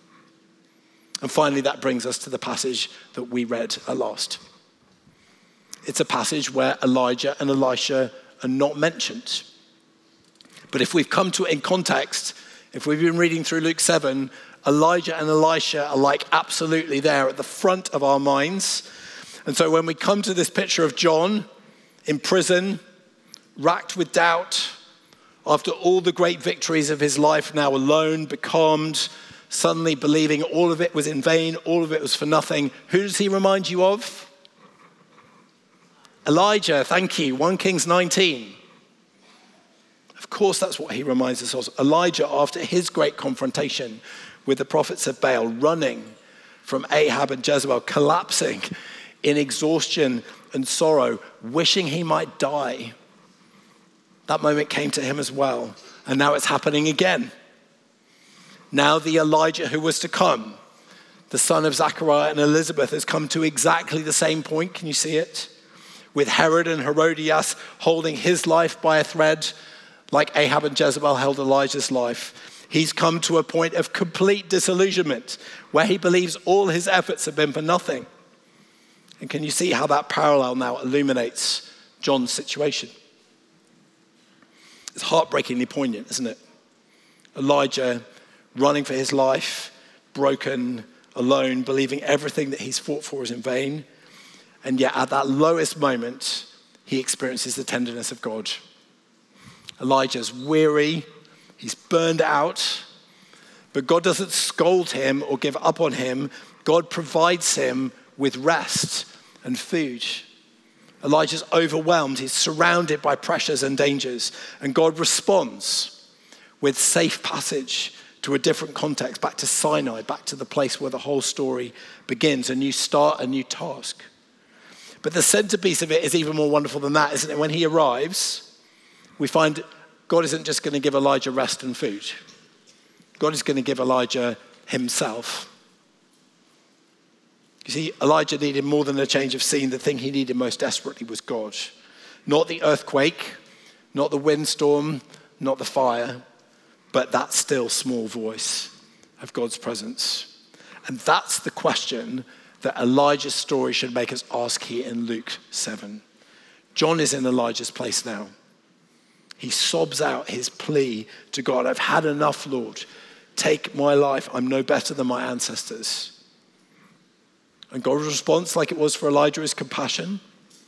And finally, that brings us to the passage that we read at last. It's a passage where Elijah and Elisha are not mentioned. But if we've come to it in context, if we've been reading through Luke seven, Elijah and Elisha are like absolutely there at the front of our minds. And so when we come to this picture of John in prison, racked with doubt, after all the great victories of his life, now alone, becalmed, suddenly believing all of it was in vain, all of it was for nothing. Who does he remind you of? Elijah, thank you, First Kings nineteen. Of course, that's what he reminds us of. Elijah, after his great confrontation with the prophets of Baal, running from Ahab and Jezebel, collapsing in exhaustion and sorrow, wishing he might die. That moment came to him as well. And now it's happening again. Now the Elijah who was to come, the son of Zachariah and Elizabeth, has come to exactly the same point. Can you see it? With Herod and Herodias holding his life by a thread, like Ahab and Jezebel held Elijah's life. He's come to a point of complete disillusionment, where he believes all his efforts have been for nothing. And can you see how that parallel now illuminates John's situation? It's heartbreakingly poignant, isn't it? Elijah running for his life, broken, alone, believing everything that he's fought for is in vain. And yet at that lowest moment, he experiences the tenderness of God. Elijah's weary, he's burned out, but God doesn't scold him or give up on him. God provides him with rest and food. Elijah's overwhelmed, he's surrounded by pressures and dangers, and God responds with safe passage to a different context, back to Sinai, back to the place where the whole story begins, a new start, a new task. But the centerpiece of it is even more wonderful than that, isn't it? When he arrives, we find God isn't just going to give Elijah rest and food. God is going to give Elijah himself. You see, Elijah needed more than a change of scene. The thing he needed most desperately was God. Not the earthquake, not the windstorm, not the fire, but that still small voice of God's presence. And that's the question that Elijah's story should make us ask here in Luke seven. John is in Elijah's place now. He sobs out his plea to God. I've had enough, Lord. Take my life. I'm no better than my ancestors. And God's response, like it was for Elijah, is compassion.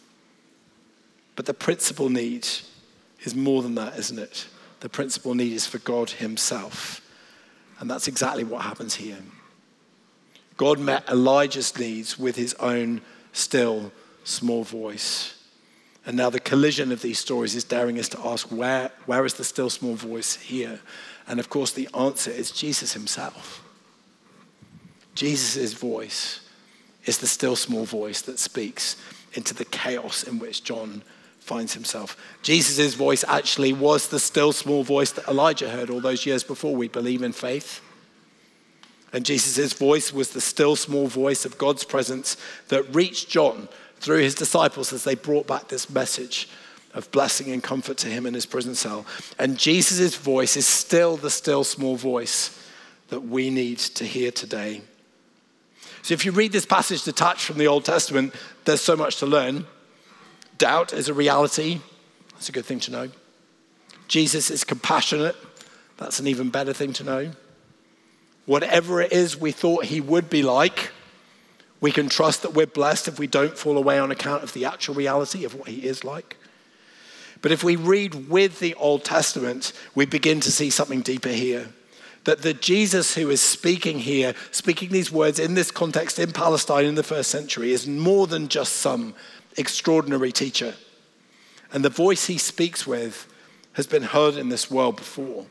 But the principal need is more than that, isn't it? The principal need is for God himself. And that's exactly what happens here. God met Elijah's needs with his own still small voice. And now the collision of these stories is daring us to ask, where, where is the still small voice here? And of course, the answer is Jesus himself. Jesus' voice is the still small voice that speaks into the chaos in which John finds himself. Jesus' voice actually was the still small voice that Elijah heard all those years before. We believe in faith. And Jesus' voice was the still small voice of God's presence that reached John through his disciples as they brought back this message of blessing and comfort to him in his prison cell. And Jesus' voice is still the still small voice that we need to hear today. So if you read this passage detached from the Old Testament, there's so much to learn. Doubt is a reality. That's a good thing to know. Jesus is compassionate. That's an even better thing to know. Whatever it is we thought he would be like, we can trust that we're blessed if we don't fall away on account of the actual reality of what he is like. But if we read with the Old Testament, we begin to see something deeper here. That the Jesus who is speaking here, speaking these words in this context in Palestine in the first century, is more than just some extraordinary teacher. And the voice he speaks with has been heard in this world before.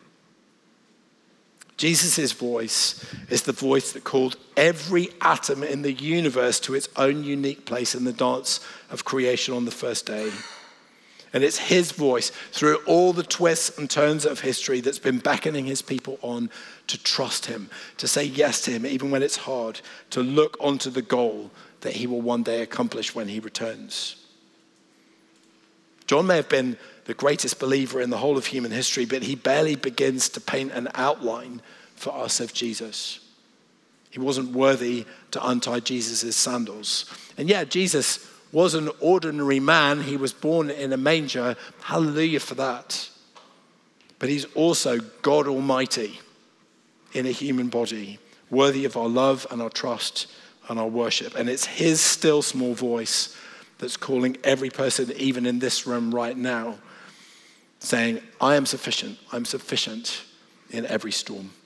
Jesus' voice is the voice that called every atom in the universe to its own unique place in the dance of creation on the first day. And it's his voice through all the twists and turns of history that's been beckoning his people on to trust him, to say yes to him, even when it's hard, to look onto the goal that he will one day accomplish when he returns. John may have been the greatest believer in the whole of human history, but he barely begins to paint an outline for us of Jesus. He wasn't worthy to untie Jesus' sandals. And yeah, Jesus was an ordinary man. He was born in a manger. Hallelujah for that. But he's also God Almighty in a human body, worthy of our love and our trust and our worship. And it's his still small voice that's calling every person, even in this room right now, saying, I am sufficient. I'm sufficient in every storm.